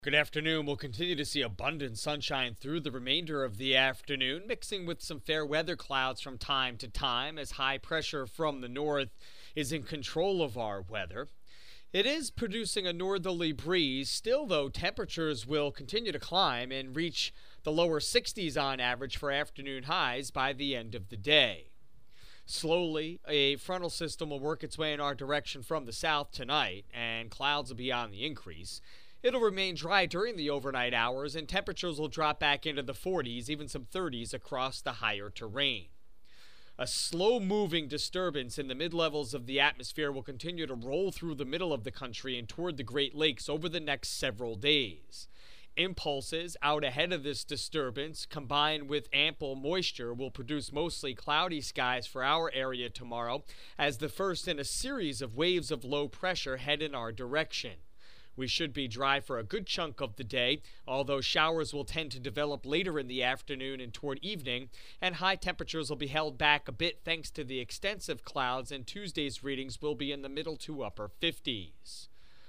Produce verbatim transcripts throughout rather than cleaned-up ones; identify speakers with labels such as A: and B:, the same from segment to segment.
A: Good afternoon. We'll continue to see abundant sunshine through the remainder of the afternoon, mixing with some fair weather clouds from time to time as high pressure from the north is in control of our weather. It is producing a northerly breeze. Still, though, temperatures will continue to climb and reach the lower sixties on average for afternoon highs by the end of the day. Slowly, a frontal system will work its way in our direction from the south tonight, and clouds will be on the increase. It'll remain dry during the overnight hours, and temperatures will drop back into the forties, even some thirties across the higher terrain. A slow-moving disturbance in the mid-levels of the atmosphere will continue to roll through the middle of the country and toward the Great Lakes over the next several days. Impulses out ahead of this disturbance, combined with ample moisture, will produce mostly cloudy skies for our area tomorrow as the first in a series of waves of low pressure head in our direction. We should be dry for a good chunk of the day, although showers will tend to develop later in the afternoon and toward evening, and high temperatures will be held back a bit thanks to the extensive clouds, and Tuesday's readings will be in the middle to upper fifties.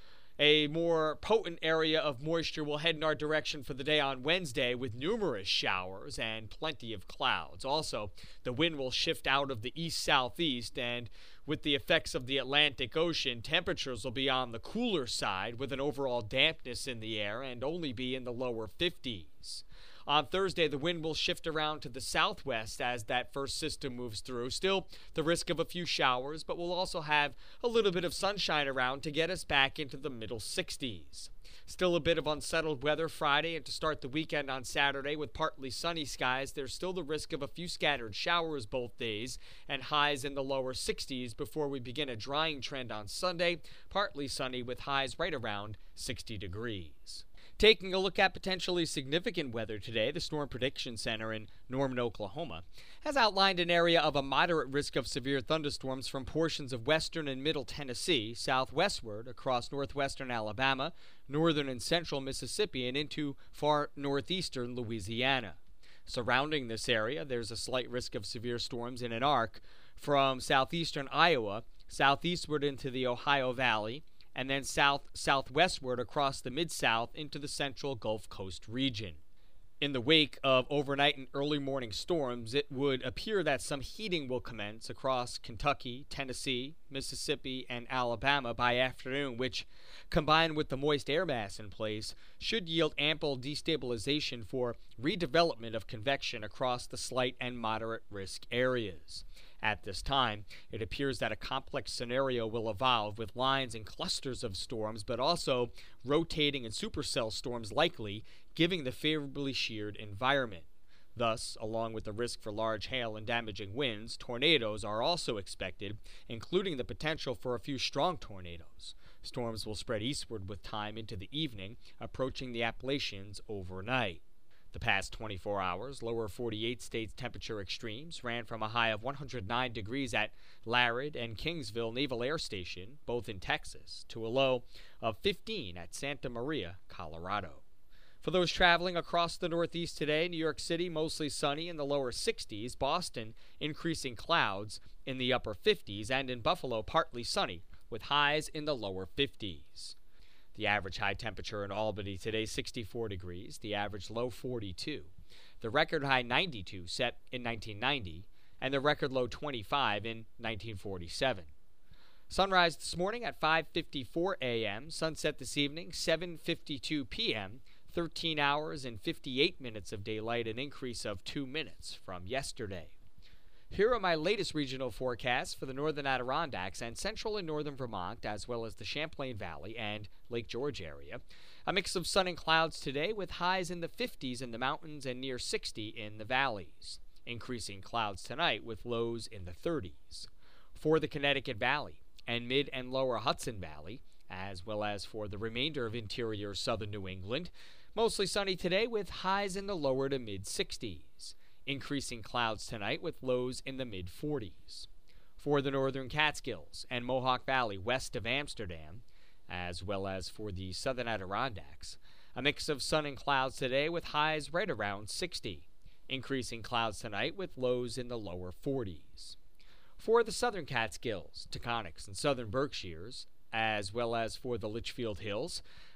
A: A more potent area of moisture will head in our direction for the day on Wednesday with numerous showers and plenty of clouds. Also, the wind will shift out of the east-southeast, and with the effects of the Atlantic Ocean, temperatures will be on the cooler side with an overall dampness in the air and only be in the lower fifties. On Thursday, the wind will shift around to the southwest as that first system moves through. Still, the risk of a few showers, but we'll also have a little bit of sunshine around to get us back into the middle sixties. Still a bit of unsettled weather Friday and to start the weekend on Saturday with partly sunny skies. There's still the risk of a few scattered showers both days and highs in the lower sixties before we begin a drying trend on Sunday, partly sunny with highs right around sixty degrees. Taking a look at potentially significant weather today, the Storm Prediction Center in Norman, Oklahoma, has outlined an area of a moderate risk of severe thunderstorms from portions of western and middle Tennessee, southwestward across northwestern Alabama, northern and central Mississippi, and into far northeastern Louisiana. Surrounding this area, there's a slight risk of severe storms in an arc from southeastern Iowa, southeastward into the Ohio Valley, and then south-southwestward across the Mid-South into the central Gulf Coast region. In the wake of overnight and early morning storms, it would appear that some heating will commence across Kentucky, Tennessee, Mississippi, and Alabama by afternoon, which, combined with the moist air mass in place, should yield ample destabilization for redevelopment of convection across the slight and moderate risk areas. At this time, it appears that a complex scenario will evolve with lines and clusters of storms, but also rotating and supercell storms likely, giving the favorably sheared environment. Thus, along with the risk for large hail and damaging winds, tornadoes are also expected, including the potential for a few strong tornadoes. Storms will spread eastward with time into the evening, approaching the Appalachians overnight. The past twenty-four hours, lower forty-eight states temperature extremes ran from a high of one hundred nine degrees at Larid and Kingsville Naval Air Station, both in Texas, to a low of fifteen at Santa Maria, Colorado. For those traveling across the Northeast today, New York City mostly sunny in the lower sixties, Boston increasing clouds in the upper fifties, and in Buffalo partly sunny with highs in the lower fifties. The average high temperature in Albany today, sixty-four degrees, the average low, forty-two. The record high, ninety-two, set in nineteen ninety, and the record low, twenty-five, in nineteen forty-seven. Sunrise this morning at five fifty-four a m, sunset this evening, seven fifty-two p m, thirteen hours and fifty-eight minutes of daylight, an increase of two minutes from yesterday. Here are my latest regional forecasts for the northern Adirondacks and central and northern Vermont, as well as the Champlain Valley and Lake George area. A mix of sun and clouds today with highs in the fifties in the mountains and near sixty in the valleys. Increasing clouds tonight with lows in the thirties. For the Connecticut Valley and mid and lower Hudson Valley, as well as for the remainder of interior southern New England, mostly sunny today with highs in the lower to mid sixties. Increasing clouds tonight with lows in the mid forties. For the northern Catskills and Mohawk Valley west of Amsterdam, as well as for the southern Adirondacks, a mix of sun and clouds today with highs right around sixty. Increasing clouds tonight with lows in the lower forties. For the southern Catskills, Taconics, and southern Berkshires, as well as for the Litchfield Hills,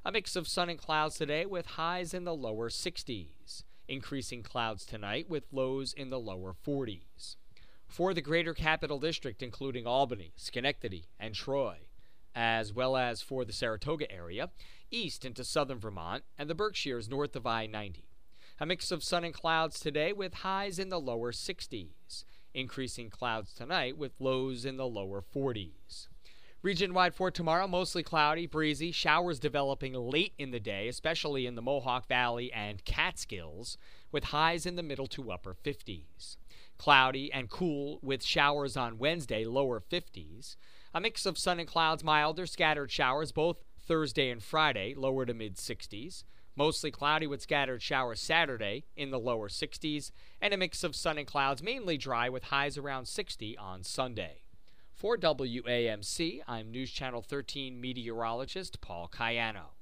A: A mix of sun and clouds today with highs in the lower sixties. Increasing clouds tonight with lows in the lower forties. For the greater capital district, including Albany, Schenectady, and Troy, as well as for the Saratoga area, east into southern Vermont, and the Berkshires north of I ninety. A mix of sun and clouds today with highs in the lower sixties. Increasing clouds tonight with lows in the lower forties. Region-wide for tomorrow, mostly cloudy, breezy, showers developing late in the day, especially in the Mohawk Valley and Catskills, with highs in the middle to upper fifties. Cloudy and cool with showers on Wednesday, lower fifties. A mix of sun and clouds, milder, scattered showers both Thursday and Friday, lower to mid-sixties. Mostly cloudy with scattered showers Saturday in the lower sixties. And a mix of sun and clouds, mainly dry with highs around sixty on Sunday. For W A M C, I'm News Channel thirteen meteorologist Paul Cayano.